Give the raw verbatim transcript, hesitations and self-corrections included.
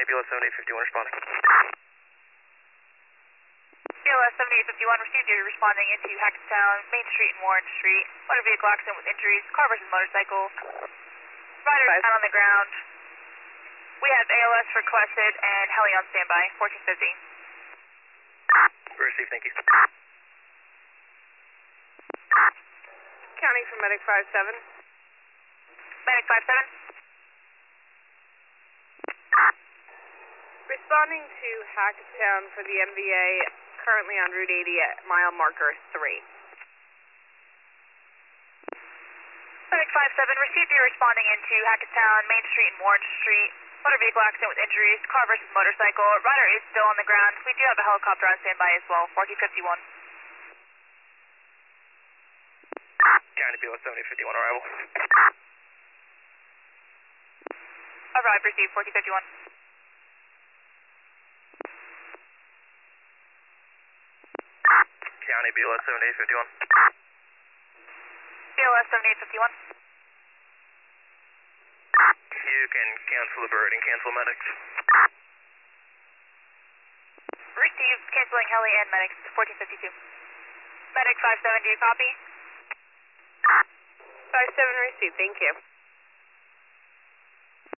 B L S seventy-eight fifty-one responding. B L S seventy-eight fifty-one received you responding into Hackettstown, Main Street and Warren Street. Motor vehicle accident with injuries, car versus motorcycle. Rider is down on the ground. We have A L S requested and heli on standby, fourteen fifty. Received, thank you. County for Medic five seven. Medic five seven. Responding to Hackettstown for the M V A, currently on Route eighty at mile marker three. Medic five seven received you responding into Hackettstown, Main Street and Warren Street. Motor vehicle accident with injuries, car versus motorcycle. Rider is still on the ground. We do have a helicopter on standby as well, fourteen fifty-one. County B L S seventy-eight fifty-one arrival. Arrived, received, fourteen fifty-one. County B L S seventy-eight fifty-one. B L S seventy-eight fifty-one. You can cancel the bird and cancel medics. Received, canceling heli and medics, fourteen fifty-two. Medic five seven, do you copy? five seven received, thank you.